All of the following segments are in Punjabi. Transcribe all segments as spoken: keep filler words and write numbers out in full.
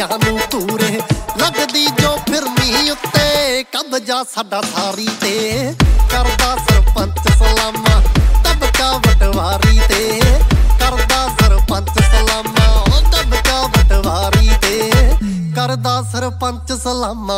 ਗਲੀਆਂ ਨੂੰ ਤੂਰੇ ਲੱਗਦੀ ਜੋ ਫਿਰਨੀ ਉੱਤੇ ਕਬਜ਼ਾ ਸਾਡਾ ਸਾਰੀ ਤੇ ਕਰਦਾ ਸਰਪੰਚ ਸਲਾਮਾ ਦਬਕਾ ਵਟਵਾਰੀ ਤੇ ਕਰਦਾ ਸਰਪੰਚ ਸਲਾਮਾ ਉਹ ਦਬਕਾ ਵਟਵਾਰੀ ਤੇ ਕਰਦਾ ਸਰਪੰਚ ਸਲਾਮਾ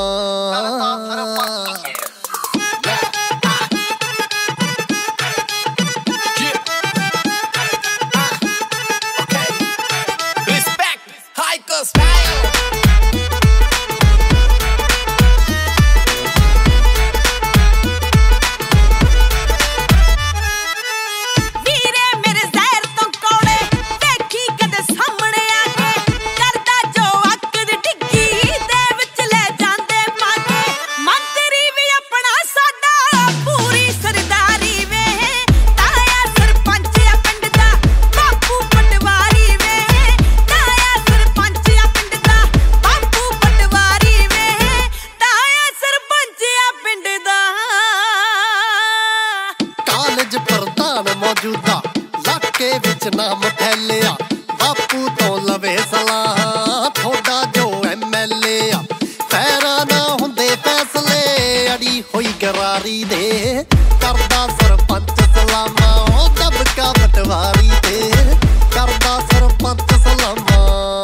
ਮੌਜੂਦਾ ਲਾਕੇ ਵਿੱਚ ਨਾਮ ਫੈਲਿਆ ਬਾਪੂ ਤੋਂ ਲਵੇ ਸਲਾਹ ਥੋੜਾ ਜੋ ਐਮ ਐਲ ਏ ਆ ਫੈਰਾਂ ਨਾ ਹੁੰਦੇ ਫੈਸਲੇ ਅੜੀ ਹੋਈ ਗਰਾਰੀ ਦੇ ਕਰਦਾ ਸਰਪੰਚ ਸਲਾਮਾ ਉਹ ਦਬਕਾ ਪਟਵਾਰੀ ਤੇ ਕਰਦਾ ਸਰਪੰਚ ਸਲਾਮਾ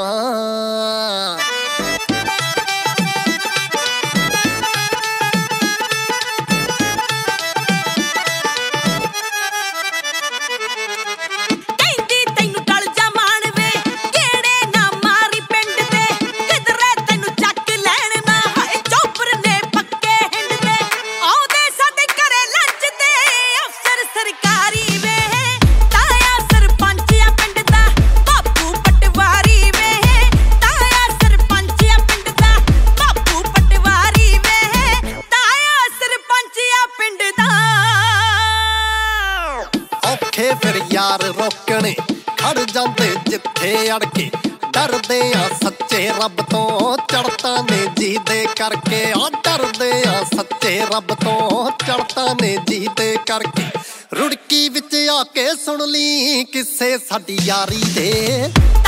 ਫਿਰ ਯਾਰ ਰੋਕਣੇ ਖੜ ਜਾਂਦੇ ਜਿੱਥੇ ਅੜ ਕੇ ਡਰਦੇ ਆ ਸੱਚੇ ਰੱਬ ਤੋਂ ਚੜਤਾ ਨੇ ਜੀ ਦੇ ਕਰਕੇ ਆ ਡਰਦੇ ਆ ਸੱਚੇ ਰੱਬ ਤੋਂ ਚੜਤਾ ਨੇ ਜੀ ਦੇ ਕਰਕੇ ਰੁੜਕੀ ਵਿੱਚ ਆ ਕੇ ਸੁਣ ਲਈ ਕਿਸੇ ਸਾਡੀ ਯਾਰੀ ਦੇ